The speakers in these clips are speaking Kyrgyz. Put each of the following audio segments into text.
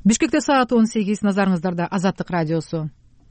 Бишкекте саат 18, назарыңыздарда Азаттык радиосу.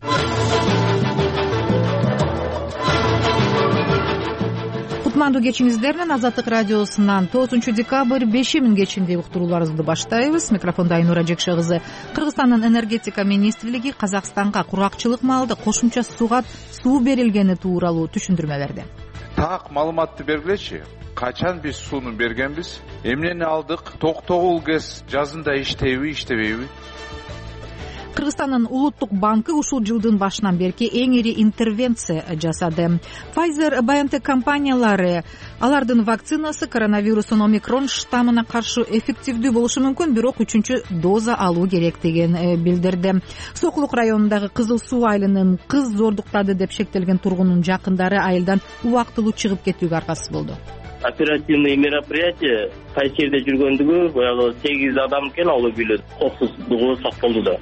Кутмандуу кечиңиздер менен Азаттык радиосунан 9 декабрь 5 кечинде уктурууларыбызды баштайбыз. Микрофондо Айнура Жекше кызы. Кыргызстандын энергетика министрлиги Казакстанга куракчылык маалда кошумча суу берилгени тууралуу түшүндүрмө берди. Так маалыматты бергилечи. Качан биз сууну бергенбиз? Эмнени алдык? Токтогул ГЭС жазында иштейби, иштебейби? Кыргызстандын улуттук банкы ушул жылдын башынан берки эң ири интервенция жасады. Pfizer-BioNTech компаниялары алардын вакцинасы коронавирустун омикрон штаммына каршы эффективдүү болушу мүмкүн, бирок 3-чү доза алуу керектигин билдирди. Сокулук районундагы Кызыл Суу айылынын кыз зордуктады деп шектелген тургундун жакындары айылдан убактылуу чыгып кетүүгө аргасыз болду. Оперативный мероприятие кайсы жерде жүргөндүгү баягы 8 адам экен, ал билет. Коопсуздугу сакталды да.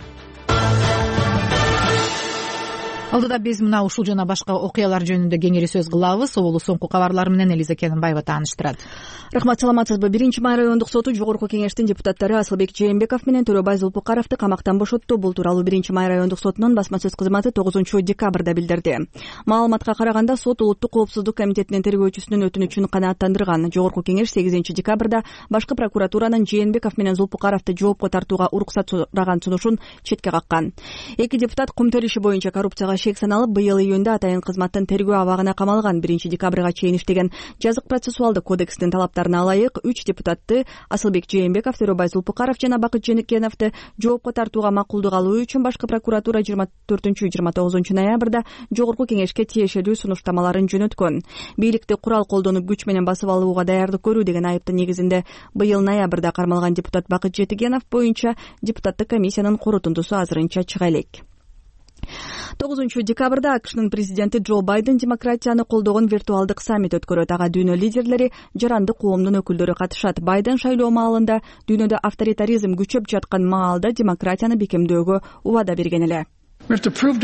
Алдыда биз мына ушул жана башка окуялар жөнүндө кеңири сөз кылабыз. Оболу соңку кабарлар менен Элиза Кененбаева тааныштырат. Рахмат, саламатсызбы. 1-май райондук соту Жогорку кеңештин депутаттары Асылбек Жээнбеков менен Төрөбай Зулпукаровду камактан бошотту. Бул тууралуу 1-май райондук сотунун басма сөз кызматы 9 декабрда билдирди. Маалыматка караганда сот Улуттук коопсуздук комитетинин тергөөчүсүнүн өтүнүчүн канааттандырган. Жогорку кеңеш 8 декабрда башкы прокуратуранын Жээнбеков менен Зулпукаровду жоопко тартууга уруксат сураган сунушун четке каккан. Эки депутат кумтөр иши боюнча коррупцияга шек саналып, быйыл июнда атайын кызматтын тергөө абагына камалган. 1 декабрга чейин иштеген жазык процессуалдык кодекстин талаптарына ылайык 3 депутатты Асылбек Жээнбеков, Төрөбай Зулпукаров жана Бакыт Женекеновду жоопко тартууга макулдук алуу үчүн башкы прокуратура 24-29 ноябрда Жогорку кеңешке тиешелүү сунуштамаларын жөнөткөн. Бийликти курал колдонуп күч менен басып алууга даярдык көрүү деген айыптын негизинде быйыл ноябрда кармалган депутат Бакыт Жетигенов боюнча депутаттык комиссиянын корутундусу азырынча чыга элек. 9 декабрда АКШнын президенти Джо Байден демократияны колдогон виртуалдык саммит өткөрөт. Ага дүйнө лидерлери, жаранды коомдун өкүлдөрү катышат. Байден шайлоо маалында дүйнөдө авторитаризм күчөп жаткан маалда демократияны бекемдөөгө убада берген эле. Биз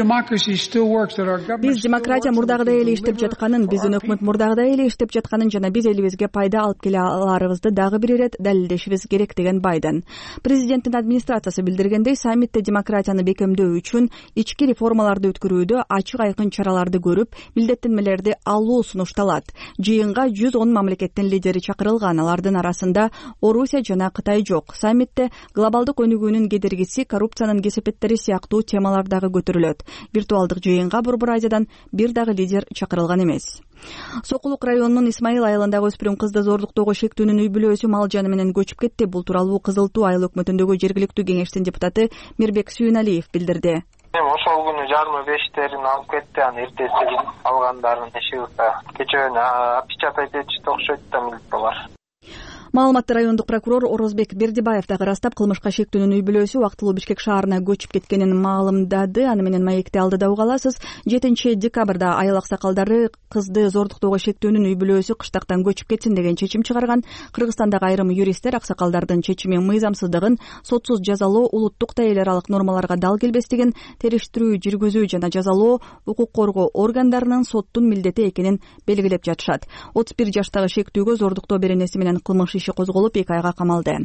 демократия мурдагыдай эле иштеп жатканын, биздин өкмөт мурдагыдай эле иштеп жатканын жана биз элибизге пайда алып келе аларыбызды дагы бир ирет далилдешибиз керек деген Байден. Президенттин администрациясы билдиргендей, саммитте демократияны бекемдөө үчүн ички реформаларды өткөрүүдө ачык айкын чараларды көрүп, милдеттенмелерди алуу сунушталат. Жыйынга 110 мамлекеттин лидери чакырылган, алардын арасында Орусия жана Кытай жок. Саммитте глобалдык өнүгүүнүн кедергиси, коррупциянын кесепеттери сыяктуу темалар дагы көтөрүлөт. Виртуалдык жыйынга Борбор Азиядан бир дагы лидер чакырылган эмес. Сокулук районунун Исмаил айылындагы өспүрүм кызды зордуктоого шектүүнүн үй бүлөсү мал жаны менен көчүп кетти. Бул тууралуу Кызыл Туу айыл өкмөтүндөгү жергиликтүү кеңештин депутаты Мирбек Сүйүналиев билдирди. Ошол күнү 25-терин алып кетти, аны эртеси алгандарын ишигита. Кечээ опечатать этишти окшойт да милициялар. Маалыматты райондук прокурор Орозбек Бердибаев дагы ырастап, кылмышка шектүүнүн үй бүлөсү убактылуу Бишкек шаарына көчүп кеткенин маалымдады. Аны менен маекти алдыда угаласыз. 7 декабрда айыл аксакалдары кызды зордуктоого шектүүнүн үй бүлөсү кыштактан көчүп кетсин деген чечим чыгарган. Кыргызстандагы айрым юристтер аксакалдардын чечими мыйзамсыздыгын, сотсуз жазалоо улуттук да эл аралык нормаларга дал келбестигин, териштирүү жүргүзүү жана жазалоо укук коргоо органдарынын соттун милдети экенин белгилеп жатышат. 31 жаштагы шектүүгө зордуктоо беренеси менен кылмыш иши козголуп 2 айга камалды.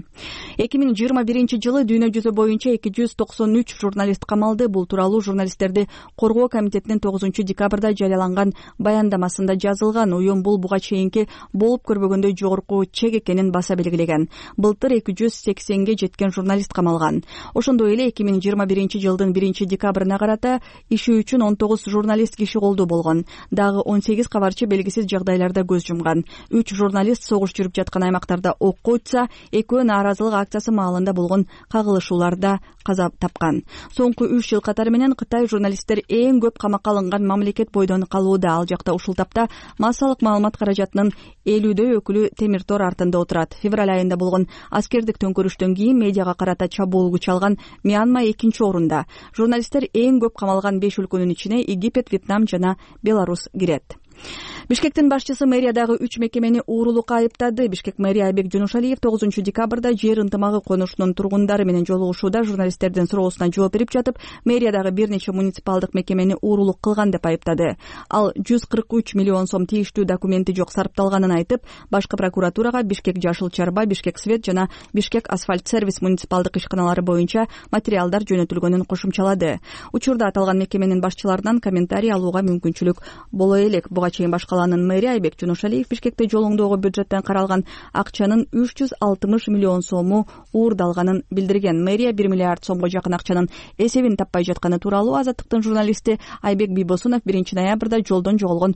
2021-жылы дүйнө жүзү боюнча 293 журналист камалды. Бул тууралуу журналисттерди коргоо комитетинин 9 декабрда жарыяланган баяндамасында жазылган. Уюм бул буга чейинки болуп көрбөгөндөй жогорку чек экенин баса белгилеген. Былтыр 280ге жеткен журналист камалган. Ошондой эле 2021-жылдын 1 декабрына карата иши үчүн 19 журналист киши колдуу болгон. Дагы 18 кабарчы белгисиз жагдайларда көз жумган. 3 журналист согуш жүрүп жаткан аймактарда окко утса, экөө нааразылык акциясы маалында болгон кагылышууларда каза тапкан. Соңку 3 жыл катары менен Кытай журналисттер эң көп камакка алынган мамлекет бойдон калууда. Ал жакта ушул тапта массалык маалымат каражатынын 50дөй өкүлү темир тор артында отурат. Февраль айында болгон аскердик төңкөрүштөн кийин медиага карата чабуул күч алган Мьянма 2 орунда. Журналисттер эң көп камалган 5 өлкөнүн ичине Египет, Вьетнам жана Беларусь кирет. Бишкектин башчысы мэриядагы 3 мекемени уурулукка айыптады. Бишкек мэрия Айбек Жунушалиев 9 декабрда жер ынтымагы конушунун тургундары менен жолугушууда журналисттердин суроосуна жооп берип жатып, мэриядагы бир нече муниципалдык мекемени уурулук кылган деп айыптады. Ал 143 миллион сом тийиштүү документи жок сарпталганын айтып, башкы прокуратурага Бишкек Жашыл Чарба, Бишкек Свет жана Бишкек Асфальт сервис муниципалдык ишканалары боюнча материалдар жөнөтүлгөнүн кошумчалады. Учурда аталган мекеменин башчыларынан комментарий алууга мүмкүнчүлүк боло элек. Буга чейин башкаланын мэрия Айбек Жунушалиев Бишкекте жолуңдогу бюджеттен каралган акчанын 360 миллион сому уурдалганын билдирген. Мэрия 1 миллиард сомго жакын акчанын эсебин таппай жатканы тууралуу Азаттыктын журналисти Айбек Бийбосунов 1 ноябрда жолдон жоголгон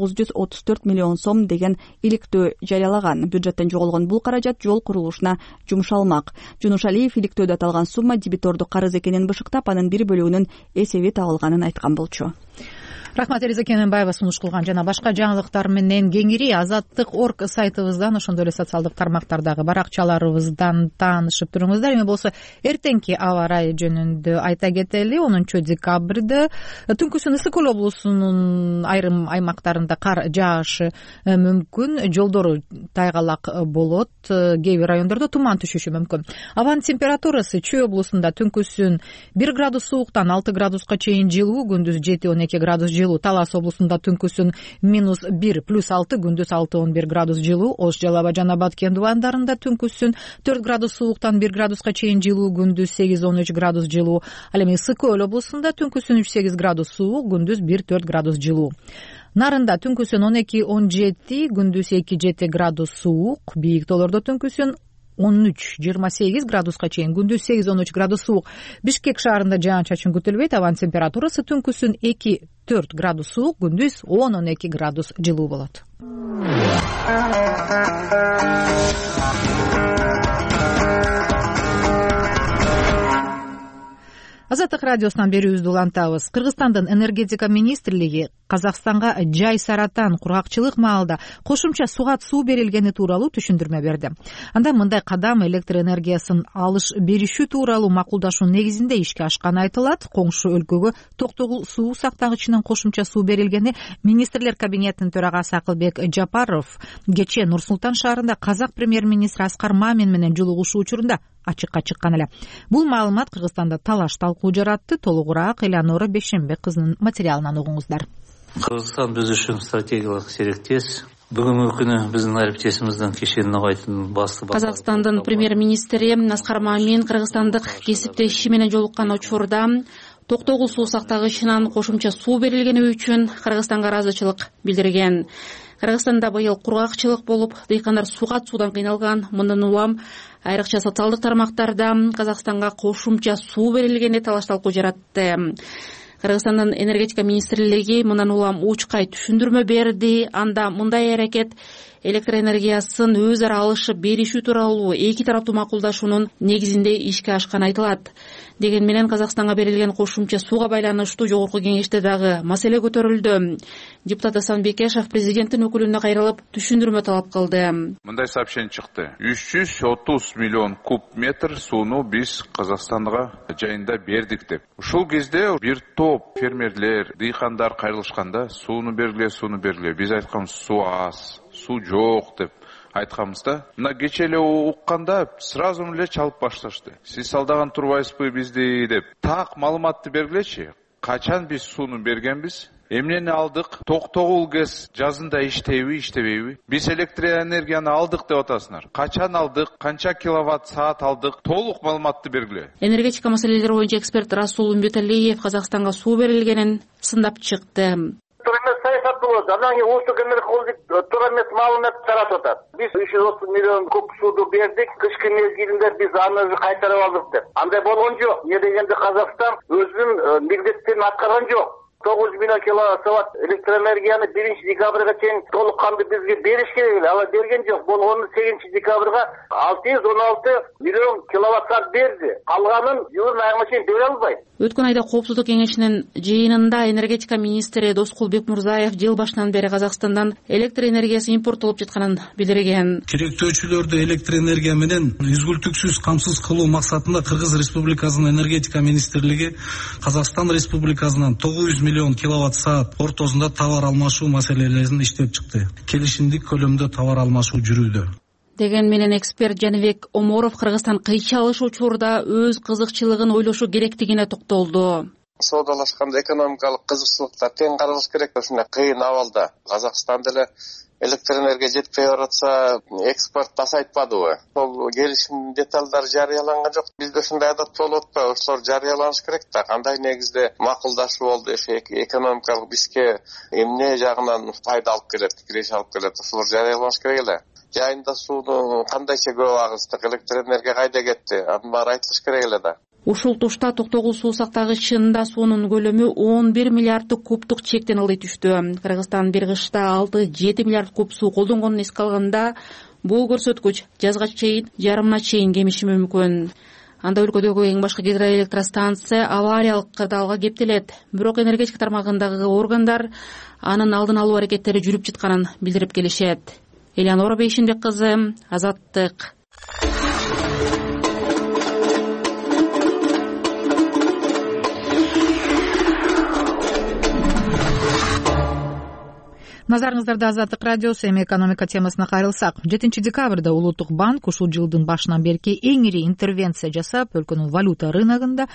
934 миллион сом деген иликтөө жарыялаган. Бюджеттен жоголгон бул каражат жол курулушуна жумшалмак. Жунушалиев иликтөөдө аталган сумма дебитордук карыз экенин бышыктап, анын бир бөлүгүнүн эсеби табылганын айткан болчу. Рахмат, Элиза Кененбаева сунуш кылган. Жана башка жаңылыктар менен кеңири Азаттык.орг сайтыбыздан, ошондой эле социалдык тармактардагы баракчаларыбыздан таанышып туруңуздар. Эми болсо эртеңки аба ырайы жөнүндө айта кетели. 10 декабрда Түнкүсүн Ысык Көл облусунун айрым аймактарында кар жаашы мүмкүн, жолдору тайгалак болот, кээ бир райондордо туман түшүшү мүмкүн. Абанын температурасы Чүй облусунда түнкүсүн 1 градус сууктан 6 градуска чейин жылуу, күндүз 7-12 градус жылуу. Талас облусунда түнкүсүн -1 +6, күндүз 6-11 градус жылуу. Ош, Жалал Абад жана Баткен дубандарында түнкүсүн 4 градус сууктан 1 градуска чейин жылуу, күндүз 8-13 градус жылуу. Ал эми Ысык Көл облусунда түнкүсүн 3-8 градус суук, күндүз 1-4 градус жылуу. Нарында түнкүсүн 12-17, күндүз 2-7 градус суук. Бийик тоолордо түнкүсүн 13-28 градуска чейин, күндүз 8-13 градус суук. Бишкек шаарында жаан-чачын күтүлбөйт. Абанын температурасы түнкүсүн 2-4 градус суук, күндүз 10-12 градус жылуу болот. Азаттык радиосунан берүүбүздү улантабыз. Кыргызстандын энергетика министрлиги Казакстанга жай саратан кургакчылык маалда кошумча суга суу берилгени тууралуу түшүндүрмө берди. Анда мындай кадам электр энергиясын алыш беришүү тууралуу макулдашуу негизинде ишке ашканы айтылат. Коңшу өлкөгө Токтогул суу сактагычынан кошумча суу берилгени министрлер кабинетинин төрагасы Акылбек Жапаров кечээ Нур Султан шаарында казак премьер-министри Аскар Мамин менен жолугушуу учурунда ачыкка чыккан эле. Бул маалымат Кыргызстанда талаш талкуу жаратты. Толугураак Элеонора Бешенбек кызынын материалынан угуңуздар. Кыргызстан биз үчүн стратегиялык сериктеш. Бүгүнкү күнү биздин арбитесибиздин кишинин агайтын басты. Казакстандын премьер-министри Аскар Мамин кыргызстандык кесиптеши менен жолуккан учурда Токтогул суу сактагычынан кошумча суу берилгени үчүн Кыргызстанга ыраазычылык билдирген. Кыргызстанда быйыл кургакчылык болуп, дыйкандар суга суудан кыйналган. Мындан улам айрыкча социалдык тармактарда Казакстанга кошумча суу берилгени талаш талкуу жаратты. Кыргызстандын энергетика министрлиги мындан улам учкай түшүндүрмө берди. Анда мындай аракет электр энергиясын өз ара алышып беришүү тууралуу эки тараптуу макулдашуунун негизинде ишке ашканы айтылат. Деген менен Казакстанга берилген кошумча сууга байланыштуу жогорку кеңеште дагы маселе көтөрүлдү. Депутат Асан Бекешев президенттин өкүлүнө кайрылып түшүндүрмө талап кылды. Мындай сообщение чыкты. 330 миллион куб метр сууну биз Казакстанга жайында бердик деп. Ушул кезде бир топ фермерлер, дыйкандар кайрылышканда сууну бергиле. Биз айтканбыз суу аз, суу жок деп айтканбызда. Мына кечээ эле укканда сразу эле чалып башташты. Сиз алдаган турбайсызбы бизди деп. Так маалыматты бергилечи. Качан биз сууну бергенбиз? Эмнени алдык? Токтогул ГЭС жазында иштейби, иштебейби? Биз электр энергияны алдык деп атасыңар. Качан алдык? Канча киловатт саат алдык? Толук маалыматты бергиле. Энергетика маселелери боюнча эксперт Расул Үмбеталиев Казакстанга суу берилгенин сындап чыкты. Саясат болот. Анан кийин Улуттук энергия холдинг туура эмес маалымат таратып атат. Биз 330 миллион куб сууду бердик. Кышкы мезгилинде биз аны кайтарып алдык деп. Андай болгон жок. Эмне дегенде Казакстан өзүнүн милдеттерин аткарган жок. 9 миллион киловатт электроэнергияны 1 декабрга чейин толук канды бизге бериш керек эле. Ала берген жок. Бул 18 декабрга 616 миллион киловатт саат берди. Калганын июль айына чейин бере албайт. Өткөн айда Коопсуздук кеңешинин жыйынында энергетика министри Доскул Бекмурзаев жыл башынан бери Казакстандан электр энергиясы импорттолуп жатканын билдирген. Керектөөчүлөрдү электр энергия менен үзгүлтүксүз камсыз кылуу максатында Кыргыз Республикасынын энергетика министрлиги Казакстан Республикасынан 900 миллион киловатт саат ортосунда товар алмашуу маселелерин иштеп чыкты. Келишимдик көлөмдө товар алмашуу жүрүүдө. Деген менен эксперт Жаныбек Оморов Кыргызстан кыйчалыш учурда өз кызыкчылыгын ойлошу керектигине токтолду. Соодалашканда экономикалык кызыкчылыктар тең каралыш керек. Ушундай кыйын абалда Казакстан деле электр энергия жетпей баратса экспорт азайтпадыбы? Сол келишим деталдары жарыяланган жок. Бизде ушундай адат болуп атпайбы? Ошолор жарыяланыш керек да. Кандай негизде макулдашуу болду? Экономикалык бизге эмне жагынан пайда алып келет, киреше алып келет? Ошолор жарыяланыш керек эле. Жайында сууну кандайча көп агыздык, электр энергия кайда кетти? Анын баары айтылыш керек эле да. Ушул тушта Токтогул суу сактагыч чынында суунун көлөмү 11 миллиарддык кубтук чектен ылдый түштү. Кыргызстан бир кышта 6-7 миллиард куб суу колдонгонун эске алганда, бул көрсөткүч жазга чейин жарымына чейин кемиши мүмкүн. Анда өлкөдөгү эң башкы гидроэлектростанция авариялык кырдаалга кептелет. Бирок энергетика тармагындагы органдар анын алдын алуу аракеттери жүрүп жатканын билдирип келишет. Элеонора Бейшинбек кызы, Азаттык. Назарыңыздарда Азаттык радиосу. Эми экономика темасына кайрылсак, 7 декабрда Улуттук банк ушул жылдын башынан берки эң ири интервенция жасап, өлкөнүн валюта рыногунда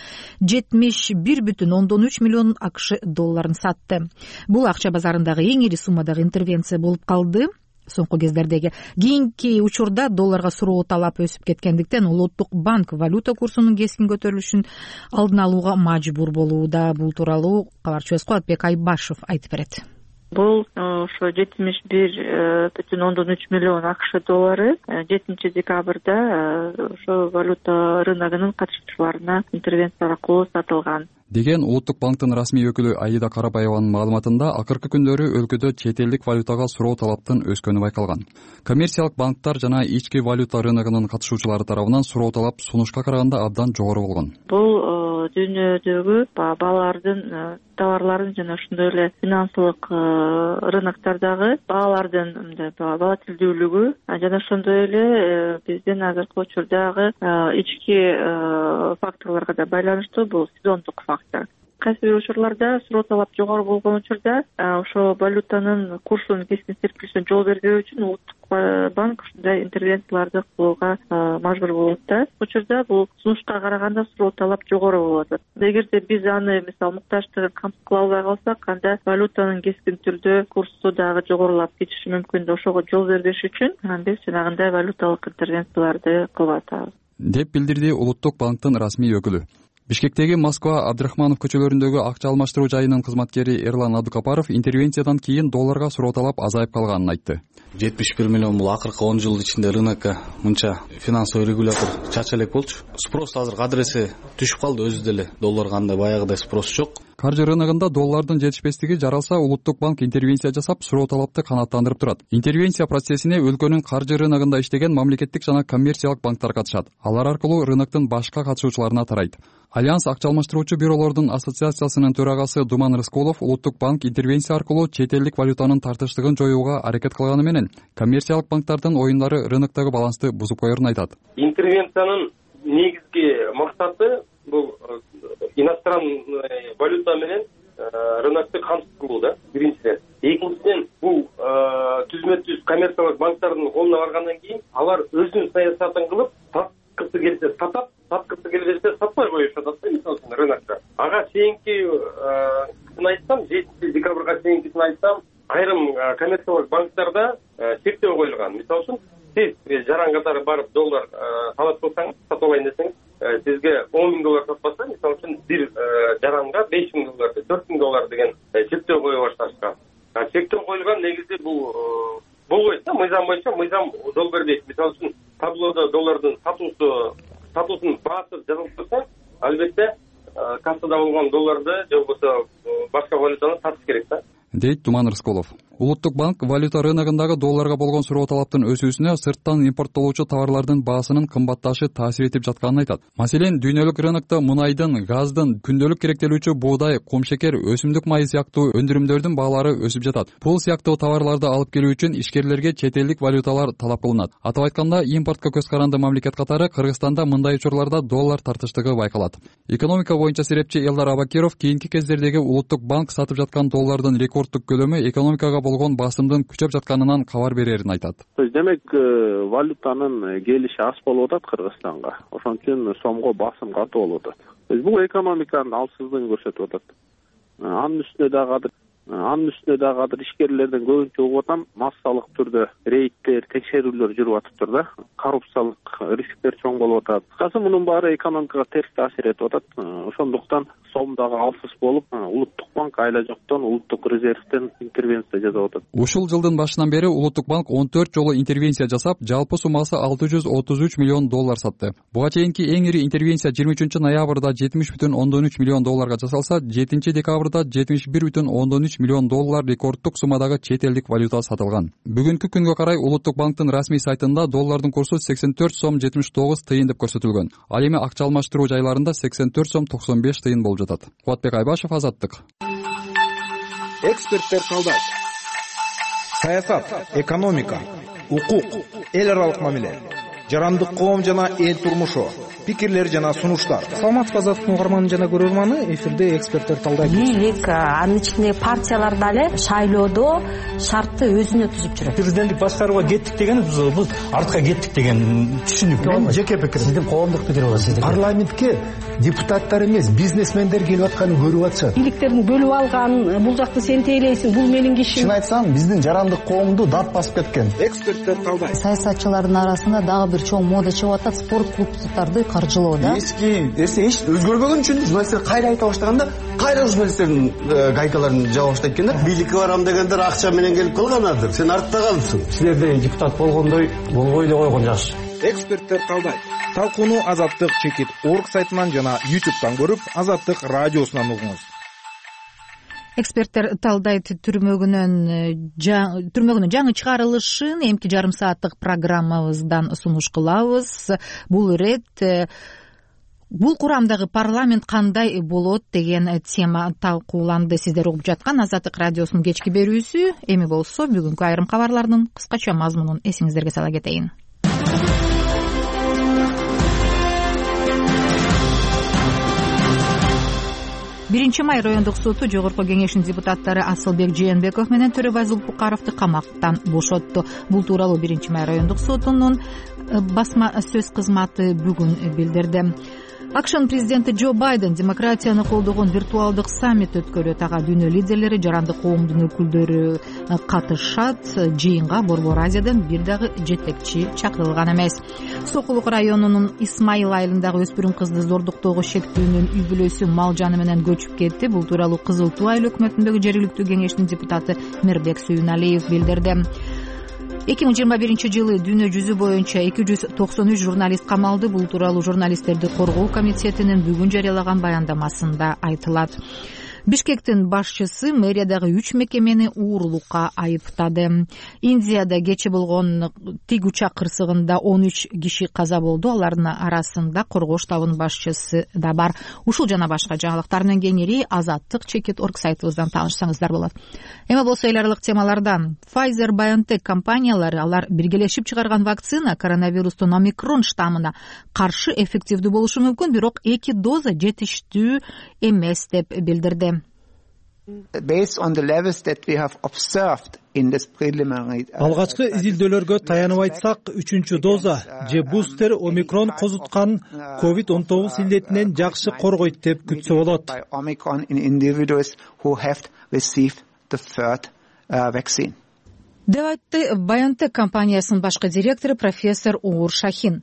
71,3 миллион АКШ долларын сатты. Бул акча базарындагы эң ири суммадагы интервенция болуп калды. Соңку кездердеги кийинки учурда долларга суроо талап өсүп кеткендиктен Улуттук банк валюта курсунун кескин көтөрүлүшүн алдын алууга мажбур болууда. Бул тууралуу кабарчыбыз Кубатбек Айбашев айтып берет. Бул ошо 71,3 миллион АКШ доллары 7 декабрда ошо валюта рыногунун катышуучуларына интервенция аркылуу сатылган деген Улуттук банктын расмий өкүлү Аида Карабаеванын маалыматында, акыркы күндөрү өлкөдө чет элдик валютага суроо талаптын өскөнү байкалган. Коммерциялык банктар жана ички валюта рыногунун катышуучулары тарабынан суроо талап сунушка караганда абдан жогору болгон. Бул дүйнөдөгү баалардын, товарлардын жана ошондой эле финансылык рыноктардагы баалардын волатилдүүлүгү жана ошондой эле биздин азыркы учурдагы ички факторлорго да байланыштуу. Бул сезондук фактор. Кайсы бир учурларда суроо талап жогору болгон учурда ошо валютанын курсунун кескин серпилишине жол бербөө үчүн Улуттук банк ушундай интервенцияларды кылууга мажбур болот да. Учурда бул сунушка караганда суроо талап жогору болуп атат. Эгерде биз аны мисалы муктаждыгын камсыз кыла албай калсак, анда валютанын кескин түрдө курсу дагы жогорулап кетиши мүмкүн. Ошого жол бербеш үчүн биз жанагындай валюталык интервенцияларды кылып атабыз, деп билдирди Улуттук банктын расмий өкүлү. Бишкектеги Москва Абдрахманов көчөлөрүндөгү акча алмаштыруу жайынын кызматкери Эрлан Абдукапаров интервенциядан кийин долларга суроо талап азайып калганын айтты. 71 миллион бул акыркы 10 жыл ичинде рынокко мынча финансовый регулятор чача элек болчу. Спрос азыр адресе түшүп калды өзү деле. Долларга андай баягыдай спрос жок. Каржы рыногунда доллардын жетишпестиги жаралса, Улуттук банк интервенция жасап, суроо талапты канааттандырып турат. Интервенция процессине өлкөнүн каржы рыногунда иштеген мамлекеттик жана коммерциялык банктар катышат. Алар аркылуу рыноктун башка катышуучуларына тарайт. Альянс акча алмаштыруучу бюролордун ассоциациясынын төрагасы Думан Рыскулов Улуттук банк интервенция аркылуу чет элдик валютанын тартыштыгын жоюуга аракет кылганы менен, коммерциялык банктардын оюндары рыноктогу балансты бузуп коерун айтат. Интервенциянын негизги максаты бул иностранный валюта менен рынокту камсыз кылуу да, биринчиден. Экинчиден, бул түзмө-түз коммерциялык банктардын колуна баргандан кийин алар өзүнүн саясатын кылып, саткысы келсе сатат, саткысы келбесе сатпай коюп жатат да, мисалы үчүн рынокто. Ага чейинкисин айтсам, 7 декабрга чейинкисин айтсам, айрым коммерциялык банктарда чектөө коюлган. Мисалы үчүн сиз жаран катары барып доллар талап кылсаңыз, сатып алайын десеңиз, сизге 10 000 доллар сатпаса, мисалы үчүн бир жаранга 5 000 доллар, 4 000 доллар деген чектөө кое башташкан. Чектөө коюлган негизи бул болбойт да, мыйзам боюнча мыйзам жол бербейт. Мисалы үчүн таблода доллардын сатуусунун баасы жазылып турса, албетте кассада болгон долларды же болбосо башка валютаны сатыш керек да, дейт Думан Рыскулов. Улуттук банк валюта рыногундагы долларга болгон суроо талаптын өсүүсүнө сырттан импорттолуучу товарлардын баасынын кымбатташы таасир этип жатканын айтат. Маселен, дүйнөлүк рынокто мунайдын, газдын, күндөлүк керектелүүчү буудай, кумшекер, өсүмдүк майы сыяктуу өндүрүмдөрдүн баалары өсүп жатат. Бул сыяктуу товарларды алып келүү үчүн ишкерлерге чет элдик валюталар талап кылынат. Атап айтканда, импортко көз каранды мамлекет катары Кыргызстанда мындай учурларда доллар тартыштыгы байкалат. Экономика боюнча серепчи Элдар Абакиров кийинки кездердеги Улуттук банк сатып жаткан доллардын рекорддук көлөмү экономикага болгон басымдын күчөп жатканынан кабар берерин айтат. Демек, валютанын келиши аз болуп атат Кыргызстанга. Ошон үчүн сомго басым катуу болуп атат. Бул экономиканын алсыздыгын көрсөтүп атат. Анын үстүнө дагы ишкерлерден көбүнчө угуп атам, массалык түрдө рейдтер, текшерүүлөр жүрүп атыптыр да. Коррупциялык рисктер чоң болуп атат. Кызы мунун баары экономикага терс таасир этип атат. Ошондуктан сом дагы алсыз болуп, Улуттук банк айла жоктон улуттук резервден интервенция жасап атат. Ушул жылдын башынан бери Улуттук банк 14 жолу интервенция жасап, жалпы суммасы 633 миллион доллар сатты. Буга чейинки эң ири интервенция 23-ноябрда 70,3 миллион долларга жасалса, 7-декабрда 71,3 миллион доллар рекорддук суммадагы чет элдик валюта сатылган. Бүгүнкү күнгө карай Улуттук банктын расмий сайтында доллардын курсу 84 сом 79 тыйын деп көрсөтүлгөн. Ал эми акча алмаштыруу жайларында 84 сом 95 тыйын болуп жатат. Кубатбек Айбашев, Азаттык. Эксперттер талдайт. Саясат, экономика, укук, эл аралык мамиле, жарандык коом жана эл турмушу, пикирлер жана сунуштар. Саламатсызбы, Азаттыктын угарманы жана көрөрманы, эфирде эксперттер талдайт. Бийлик, анын ичиндеги партиялар дагы шайлоодо шартты өзүнө түзүп жүрөт. Президенттик башкарууга кеттик деген бул артка кеттик деген түшүнүк. Мен жеке пикирим. Сиздин коомдук пикир бар. Парламентке депутаттар эмес, бизнесмендер келип атканын көрүп атышат. Бийликтерин бөлүп алган, бул жакты сен тейлейсиң, бул менин кишим. Чын айтсам, биздин жарандык коомду дат басып кеткен. Эксперттер талдайт. Саясатчылардын арасында дагы бир чоң мода чыгып атат, спорт клубдарды каржылоо да. Эски нерсе эч өзгөрбөгөн үчүн журналисттер кайра айта баштаганда, кайра журналисттердин гайкаларын жаба баштайт экен да. Бийликке барам дегендер акча менен келип калганадыр. Сен артта калыпсың. Силерде депутат болгондой болбой эле койгон жакшы. Эксперттер талдайт. Талкууну Азаттык.org сайтынан жана YouTube'дан көрүп, Азаттык радиосунан угуңуз. Эксперттер талдайт түрмөгүнүн жаңы чыгарылышын эмки жарым сааттык программабыздан сунуш кылабыз. Бул ирет бул курамдагы парламент кандай болот деген тема талкууланды. Сиздер угуп жаткан Азаттык радиосунун кечки берүүсү. Эми болсо бүгүнкү айрым кабарлардын кыскача мазмунун эсиңиздерге сала кетейин. 1-май райондук соту Жогорку кеңештин депутаттары Асылбек Жээнбеков менен Төрөбай Зулпукаровду камактан бошотту. Бул тууралуу 1-май райондук сотунун басма сөз кызматы бүгүн билдирди. AQSh'нын президенти Джо Байден демократияны колдогон виртуалдык саммит өткөрөт. Ага дүйнө лидерлери, жарандык коомдун өкүлдөрү катышат. Жыйынга Борбор Азиядан бир дагы жетекчи чакырылган эмес. Сокулук районунун Исмайыл айылындагы өспүрүм кызды зордуктоого шектүүнүн үй бүлөсү мал жаны менен көчүп кетти. Бул тууралуу Кызыл Туу айыл өкмөтүндөгү жергиликтүү кеңештин депутаты Мирбек Сүйүналиев билдирди. 2021-жылы дүйнө жүзү боюнча 293 журналист камалды. Бул тууралуу журналисттерди коргоо комитетинин бүгүн жарыялаган баяндамасында айтылат. Бишкектин башчысы мэриядагы 3 мекемени уурулукка айыптады. Индияда кечээ болгон тиг учак кырсыгында 13 киши каза болду. Алардын арасында коргоо штабынын башчысы да бар. Ушул жана башка жаңылыктардын кеңири Азаттык.org сайтыбыздан таанышсаңыздар болот. Эми болсо эл аралык темалардан. Pfizer-BioNTech компаниялары алар биргелешип чыгарган вакцина коронавирустун омикрон штаммына каршы эффективдүү болушу мүмкүн, бирок 2 доза жетиштүү эмес деп билдирди. Алгачкы изилдөөлөргө таянып айтсак, 3-чү доза же бустер омикрон козуткан COVID-19 илдетинен жакшы коргойт деп күтсө болот. Деп айтты BioNTech компаниясынын башкы директору профессор Уур Шахин.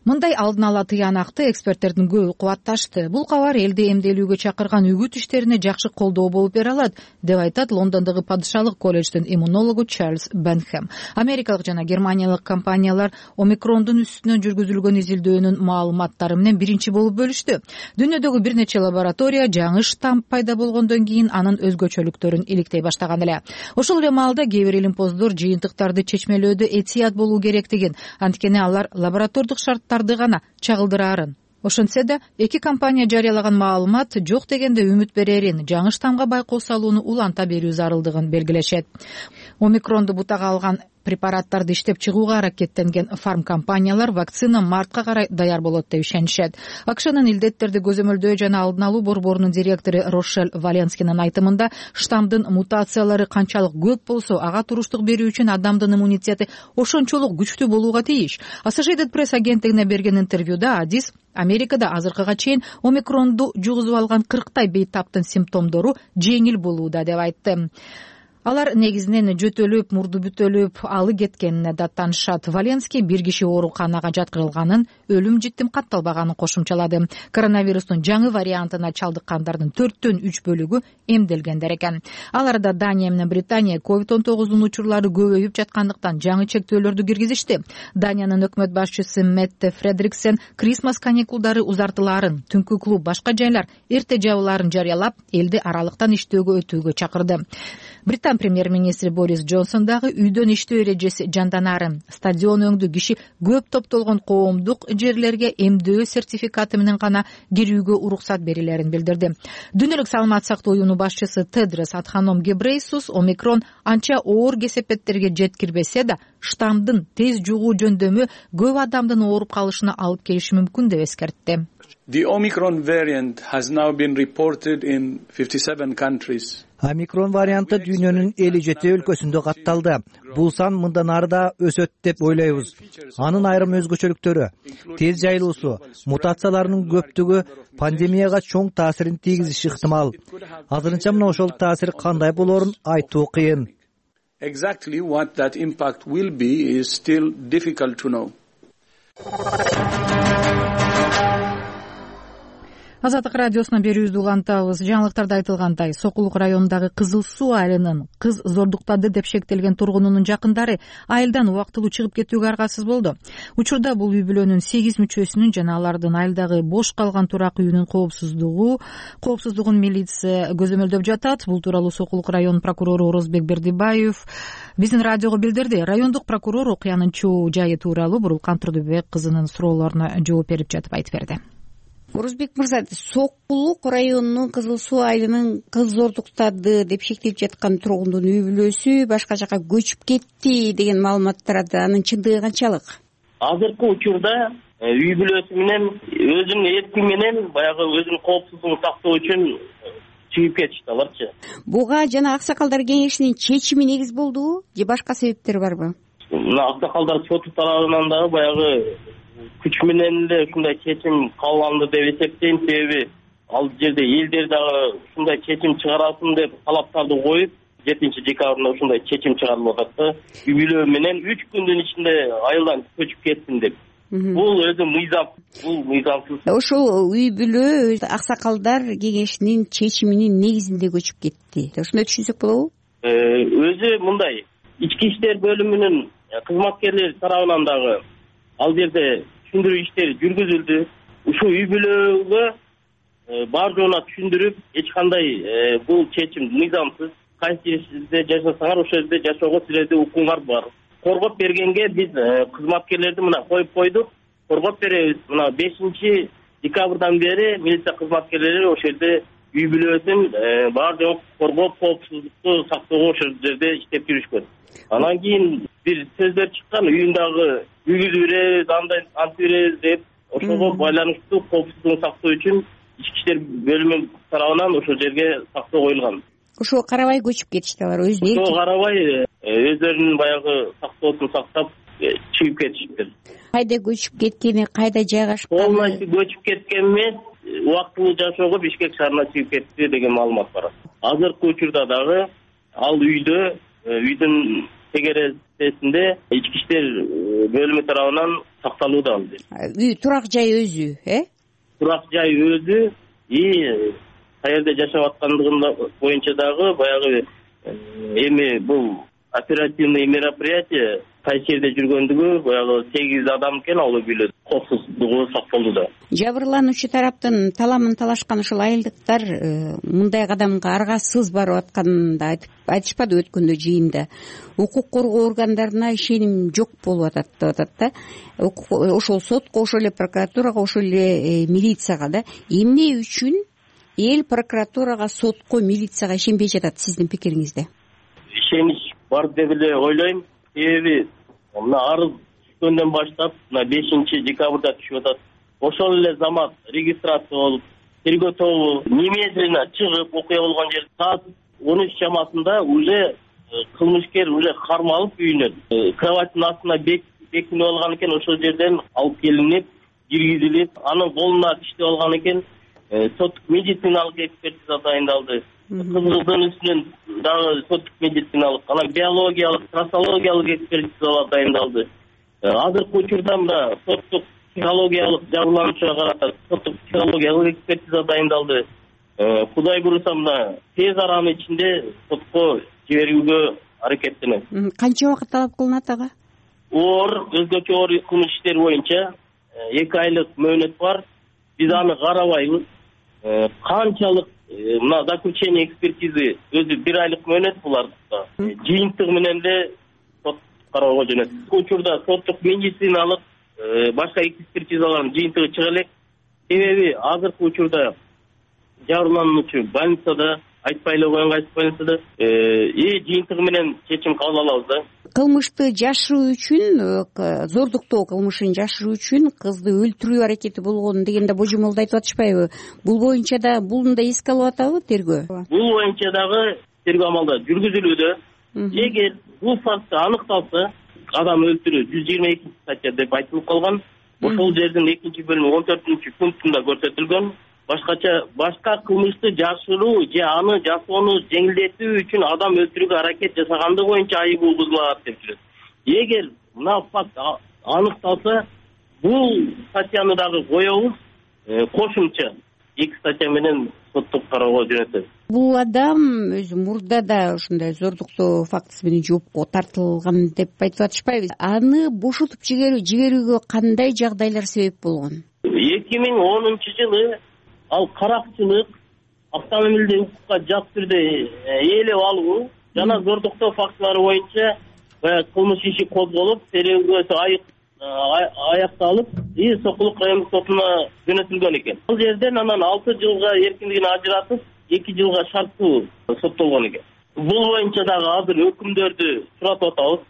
Мындай алдын ала тыянакты эксперттердин көбү кубатташты. Бул кабар элди эмделүүгө чакырган үгүт иштерине жакшы колдоо болуп бере алат, деп айтат Лондондогу падышалык колледждин иммунологу Чарльз Бенхэм. Америкалык жана германиялык компаниялар омикрондун үстүнөн жүргүзүлгөн изилдөөнүн маалыматтары менен биринчи болуп бөлүштү. Дүйнөдөгү бир нече лаборатория жаңы штамм пайда болгондон кийин анын өзгөчөлүктөрүн иликтей баштаган эле. Ошол эле маалда кээ бир илимпоздор жыйынтыктарды чечмелөөдө этият болуу керектигин, анткени алар лаборатордук шарттарды гана чагылдыраарын. Ошентсе да, эки компания жарыялаган маалымат жок дегенде үмүт берерин, жаңы штаммга байкоо салууну уланта берүү зарылдыгын белгилешет. Омикронду бутага алган препараттарды иштеп чыгууга аракеттенген фармкомпаниялар вакцина мартка карай даяр болот деп ишенишет. АКШнын илдеттерди көзөмөлдөө жана алдын алуу борборунун директору Рошель Валенскинин айтымында, штаммдын мутациялары канчалык көп болсо, ага туруштук берүү үчүн адамдын иммунитети ошончолук күчтүү болууга тийиш. Associated Press агенттигине берген интервьюда Адис Америкада азыркыга чейин омикронду жугузуп алган 40 бейтаптын симптомдору жеңил болууда деп айтты. Алар негизинен жөтөлүп, мурду бүтөлүп, алы кеткенине даттанышат. Валенский бир киши ооруканага жаткырылганын, өлүм життим катталбаганын кошумчалады. Коронавирустун жаңы вариантына чалдыккандардын 4/3 бөлүгү эмделгендер экен. Ал арада Дания менен Британия COVID-19 учурлары көбөйүп жаткандыктан жаңы чектөөлөрдү киргизишти. Даниянын өкмөт башчысы Метте Фредериксен Крисмас каникулдары узартылаарын, түнкү клуб, башка жайлар эрте жабылаарын жарыялап, элди аралыктан иштөөгө өтүүгө чакырды. Британ премьер-министри Борис Джонсон дагы үйдөн иштөө эрежеси жанданарын, стадион өңдүү киши көп топтолгон коомдук жерлерге эмдөө сертификаты менен гана кирүүгө уруксат берилерин билдирди. Дүйнөлүк саламат сактоо уюмунун башчысы Тедрос Адханом Гебрейсус омикрон анча оор кесепеттерге жеткирбесе да, штаммдын тез жугуу жөндөмү көп адамдын ооруп калышына алып келиши мүмкүн деп эскертти. The Omicron variant has now been reported in 57 countries. Омикрон варианты дүйнөнүн 57 өлкөсүндө катталды. Бул сан мындан ары да өсөт деп ойлойбуз. Анын айрым өзгөчөлүктөрү, тез жайылуусу, мутацияларынын көптүгү пандемияга чоң таасирин тийгизиши ыктымал. Азырынча мына ошол таасир кандай болоорун айтуу кыйын. Exactly what that impact will be is still difficult to know. Азаттык радиосуна берүүбүздү улантабыз. Жаңылыктарда айтылгандай, Сокулук районундагы Кызыл Суу айылынын кыз зордуктады деп шектелген тургунунун жакындары айылдан убактылуу чыгып кетүүгө аргасыз болду. Учурда бул үй бүлөнүн 8 мүчөсүнүн жана алардын айылдагы бош калган турак үйүнүн коопсуздугун милиция көзөмөлдөп жатат. Бул тууралуу Сокулук район прокурору Орозбек Бердибаев биздин радиого билдирди. Райондук прокурор окуянын чоо жайы тууралуу Бурулкан Турдубек кызынын суроолоруна жооп берип жатып айтып берди. Орозбек мырза, Сокулук районунун Кызыл Суу айылынын кыз зордуктады деп шектелип жаткан тургундун үй бүлөсү башка жака көчүп кетти деген маалымат тарады. Анын чындыгы канчалык? Азыркы учурда үй бүлөсү менен өзүнүн эрки менен баягы өзүнүн коопсуздугун сактоо үчүн чыгып кетишти аларчы. Буга жана аксакалдар кеңешинин чечими негиз болдубу же башка себептер барбы? Мына аксакалдар соту тарабынан дагы баягы күч менен эле ушундай чечим кабыл деп эсептейм. Себеби ал жерде элдер дагы ушундай чечим чыгарасын деп талаптарды коюп, 7-декабрда ушундай чечим чыгарылып атат. Үй бүлө менен 3 күндүн ичинде айылдан көчүп кетсин деп. Бул өзү мыйзамсыз. Ошол үй бүлө аксакалдар кеңешинин чечиминин негизинде көчүп кетти. Ушуну түшүнсөк болобу? Өзү мындай, ички иштер бөлүмүнүн кызматкерлери тарабынан дагы ал жерде түшүндүрүү иштери жүргүзүлдү. Ушул үй бүлөгө бар жоона түшүндүрүп, эч кандай бул чечим мыйзамсыз, кайсы жерде жашасаңар ошол жерде жашоого силерде укугуңар бар. Коргоп бергенге биз кызматкерлерди мына коюп койдук. Коргоп беребиз. Мына 5-декабрдан бери милиция кызматкерлери ошол жерде үй бүлөсүн бар жок коргоп, коопсуздукту сактоого ошол жерде иштеп жүрүшкөн. Анан кийин бир сөздөр чыккан, үйүндөгү үйгүзүп беребиз, антип беребиз деп, ошого байланыштуу коопсуздугун сактоо үчүн ички иштер бөлүмү тарабынан ошол жерге сактоо коюлган. Ошого карабай көчүп кетишти алар өзүнө. Ошого карабай өздөрүнүн баягы сактоосун сактап чыгып кетишти. Кайда көчүп кеткени, кайда жайгашканы? Полностью көчүп кеткен эмес, убактылуу жашоого Бишкек шаарына чыгып кетти деген маалымат бар. Азыркы учурда дагы ал үйдүн тегересинде ички иштер бөлүмү тарабынан сакталууда ал үй турак жай өзү турак жай өзү каерде жашап аткандыгы боюнча дагы баягы эми бул оперативный мероприятие кайсы жерде жүргөндүгү баягы 8 адам экен ал үйлөдө коопсуздугу сакталууда. Жабырлануучу тараптын таламын талашкан ушул айылдыктар мындай кадамга аргасыз барып атканын да айтышпады өткөндө жыйында. Укук коргоо органдарына ишеним жок болуп атат деп атат да. Ошол сотко, ошол эле прокуратурага, ошол эле милицияга да. Эмне үчүн эл прокуратурага, сотко, милицияга ишенбей жатат сиздин пикириңизде? Ишенич бар деп эле ойлойм. Себеби мына арыз түшкөндөн баштап мына 5 декабрда түшүп атат. Ошол эле замат регистрация болуп, тергөө тобу немедленно чыгып, окуя болгон жер саат 13 чамасында уже кылмышкер уже кармалып үйүнөн кроваттын астына бекинип алган экен. Ошол жерден алып келинип, киргизилип, анын колуна тиштеп алган экен. Соттук медициналык экспертиза дайындалды. Кыздын үстүнөн дагы соттук медициналык, анан биологиялык, трассологиялык экспертизалар дайындалды. Азыркы учурда мына соттук психологиялык жабырлануучуга карата соттук психологиялык экспертиза дайындалды. Кудай буюрса мына тез аранын ичинде сотко жиберүүгө аракеттенет. Канча убакыт талап кылынат ага? Өзгөчө оор кылмыш иштери боюнча 2 айлык мөөнөт бар. Биз аны карабайбыз. Канчалык мына заключение экспертизы өзү 1 айлык мөөнөт буларда. Жыйынтыгы менен эле сот кароого жөнөт. Учурда соттук медициналык башка экспертизалардын жыйынтыгы чыга элек. Себеби азыркы учурда жабырлануучу больницада, айтпай эле коеюн кайсы больницада жыйынтыгы менен чечим кабыл алабыз да. Кылмышты жашыруу үчүн, зордуктоо кылмышын жашыруу үчүн кызды өлтүрүү аракети болгон дегенде божомолду айтып атышпайбы? Бул боюнча да буну да эске алып атабы тергөө? Бул боюнча дагы тергөө амалдары жүргүзүлүүдө. Эгер бул факты аныкталса, адам өлтүрүү 122 статья деп айтылып калган. Ошол жердин 2-бөлүмү 14-пунктунда көрсөтүлгөн. Башка кылмышты жашыруу же аны жасоону жеңилдетүү үчүн адам өлтүрүүгө аракет жасагандыгы боюнча айып угузулат деп жүрөт. Эгер мына факт аныкталса, бул статьяны дагы коебуз, кошумча 2 статья менен соттук кароого жөнөтөбүз. Бул адам өзү мурда да ушундай зордуктоо фактысы менен жоопко тартылган деп айтып атышпайбы? Аны бошотуп жиберүүгө кандай жагдайлар себеп болгон? 2010-жылы ал каракчылык, автомобилди укукка жат түрдө ээлеп алуу жана зордуктоо фактылары боюнча кылмыш иши козголуп, тергөөсү аякталып, Сокулук райондук сотуна жөнөтүлгөн экен. Бул жерден анан 6 жылга эркиндигин ажыратып, 2 жылга шарттуу соттолгон экен. Бул боюнча дагы азыр өкүмдөрдү суратып атабыз.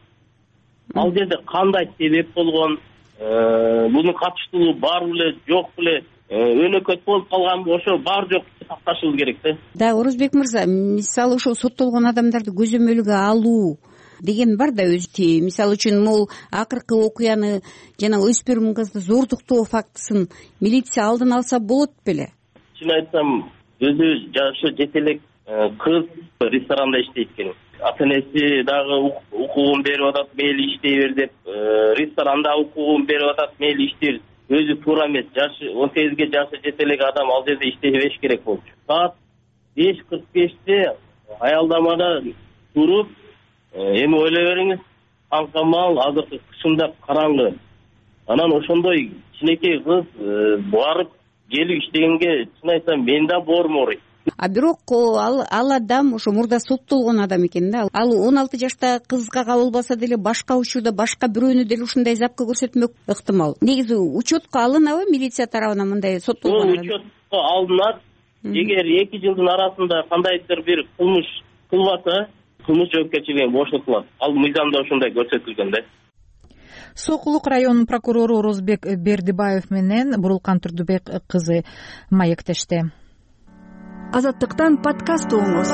Ал жерде кандай себеп болгон, мунун катыштуулугу бар беле, жок беле, өнөкөт болуп калганбы, ошо бар жок такташылыш керек да. Да, Орозбек мырза, мисалы ошол соттолгон адамдарды көзөмөлгө алуу деген бар да өзү. Мисалы үчүн могул акыркы окуяны жана өспүрүм кызды зордуктоо фактысын милиция алдын алса болот беле? Чын айтсам, өзү жашы жете элек кыз ресторанда иштейт экен. Ата-энеси дагы укугун берип атат, мейли иштей бер деп, ресторанда укугун берип атат, мейли иштей. Өзү туура эмес, жашы 18 жашы жете элек адам ал жерде иштебеш керек болчу. Саат 5:45-те аялдамада туруп, эми ойлой бериңиз, каңкамал, азыркы кышында караңгы. Анан ошондой кичинекей кыз барып келип иштегенге чын айтсам мен да боорум ооруйт. Бирок ал адам ошо мурда соттолгон адам экен да. Ал 16 жаштагы кызга кабылбаса деле башка учурда башка бирөөнү деле ушундай запка көрсөтмөк ыктымал. Негизи учетко алынабы милиция тарабынан мындай соттолгон адам? Учетко алынат. Эгер 2 жылдын арасында кандайдыр бир кылмыш кылбаса, кылмыш жоопкерчилигинен бошотулат. Ал мыйзамда ошондой көрсөтүлгөн да. Сокулук районунун прокурору Орозбек Бердибаев менен Бурулкан Турдубек кызы маектешти. Азаттыктан подкаст угуңуз.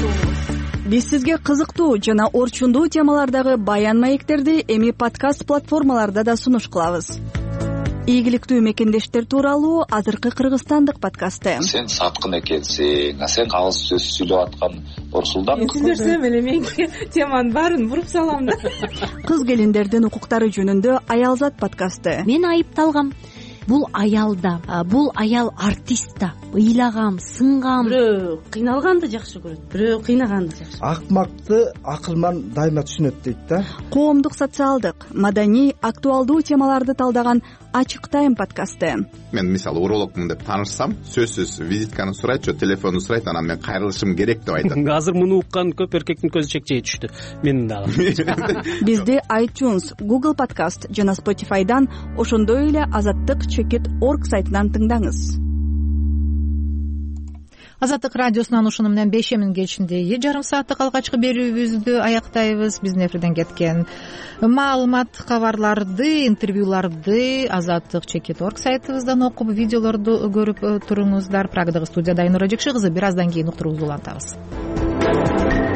Биз сизге кызыктуу жана орчундуу темалардагы баян маектерди эми подкаст платформаларда да сунуш кылабыз. ийгиликтүү мекендештер тууралуу азыркы кыргызстандык подкасты. Сен саткын экенсиң, сен кагыз сөз сүйлөп аткан Орсулдан сүйлөсөм эле мен теманын баарын буруп салам да. Кыз келиндердин укуктары жөнүндө Аялзат подкасты. Мен айыпталгам. Бул аял да, бул аял артист да. Ыйлагам, сынгам. Бирөө кыйналганды жакшы көрөт, бирөө кыйнаганды жакшы. Акмакты акылман дайыма түшүнөт дейт да. Коомдук, социалдык, маданий, актуалдуу темаларды талдаган Ачык Тайм подкасты. Мен мисалы урологмун деп таанышсам, сөзсүз визитканы сурайт, же телефонду сурайт, анан мен кайрылышым керек деп айтат. Азыр муну уккан көп эркектин көзү чекчей түштү. Менин дагы. Бизди iTunes, Google Podcast жана Spotify'дан, ошондой эле azattik.org сайтынан тыңдаңыз. Азаттык радиосунан ушуну менен 5 кечиндеги жарым сааттык алгачкы берүүбүздү аяктайбыз. Биздин эфирден кеткен маалымат, кабарларды, интервьюларды azattik.org сайтыбыздан окуп, видеолорду көрүп туруңуздар. Прагадагы студияда Айнура Жекши кызы. Бир аздан кийин уктуруубузду улантабыз.